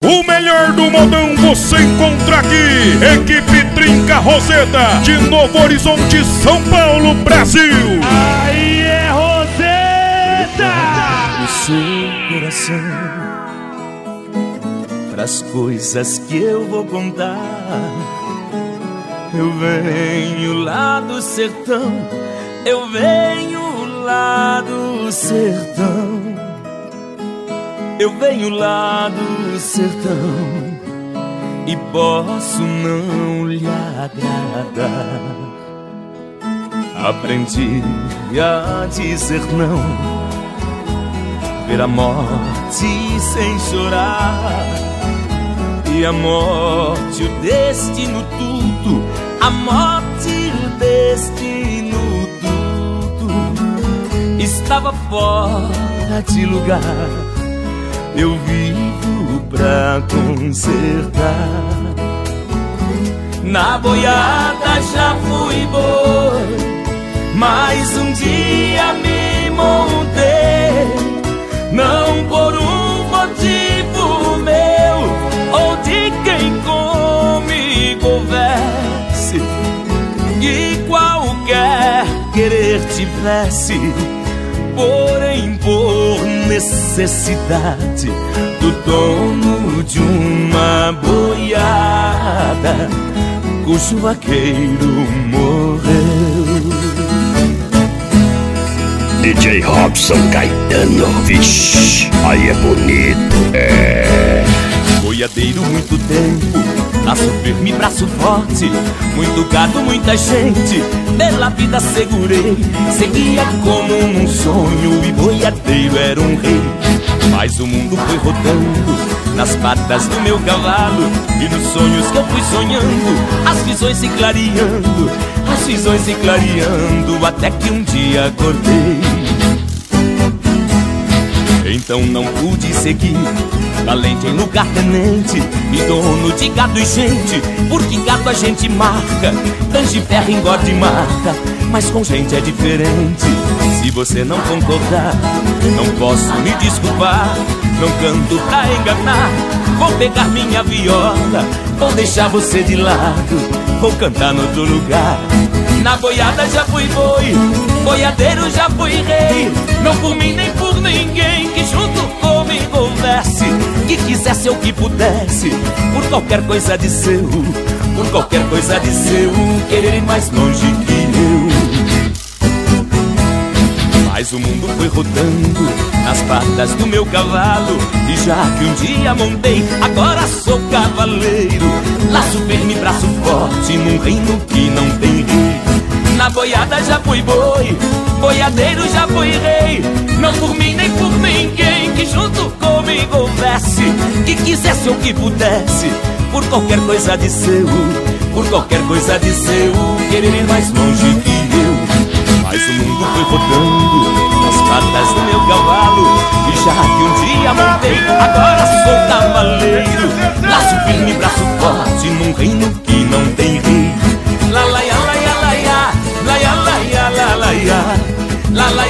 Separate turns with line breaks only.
O melhor do modão você encontra aqui. Equipe Trinca Roseta, de Novo Horizonte, São Paulo, Brasil.
Aí é Roseta!
O seu coração pras coisas que eu vou contar. Eu venho lá do sertão, eu venho lá do sertão, eu venho lá do sertão e posso não lhe agradar. Aprendi a dizer não, ver a morte sem chorar, e a morte, o destino, tudo, a morte, o destino, tudo estava fora de lugar. Eu vivo pra consertar. Na boiada já fui boi, mas um dia me montei, não por um motivo meu ou de quem comigo converse, e qualquer querer tivesse, porém por necessidade do dono de uma boiada cujo vaqueiro morreu.
DJ Robson Caetano, vixe, aí é bonito, é.
Boiadeiro muito tempo, braço firme, braço forte, muito gado, muita gente, pela vida segurei. Seguia como num sonho e boiadeiro era um rei. Mas o mundo foi rodando nas patas do meu cavalo, e nos sonhos que eu fui sonhando, as visões se clareando, as visões se clareando, até que um dia acordei. Então não pude seguir, valente em lugar tenente e dono de gado e gente, porque gado a gente marca, tange ferro, engorde e mata, mas com gente é diferente. Se você não concordar, não posso me desculpar, não canto pra enganar, vou pegar minha viola, vou deixar você de lado, vou cantar no outro lugar. Na boiada já fui boi, boiadeiro já fui rei, não por mim nem por ninguém que junto comigo houvesse, que quisesse ou que pudesse, por qualquer coisa de seu, por qualquer coisa de seu, querer ir mais longe que eu. Mas o mundo foi rodando nas patas do meu cavalo, e já que um dia montei, agora sou cavaleiro, laço firme, braço forte, num reino que não tem rei. Na boiada já fui boi, boiadeiro já fui rei, não por mim nem por ninguém que junto comigo houvesse, que quisesse ou que pudesse, por qualquer coisa de seu, por qualquer coisa de seu, querer ir mais longe que eu. Mas o mundo foi rodando nas patas do meu cavalo, e já que um dia montei, agora sou cavaleiro, laço firme, braço forte, num reino que não tem rei. La la ya la ya la ya, la ya la ya la la ya, la la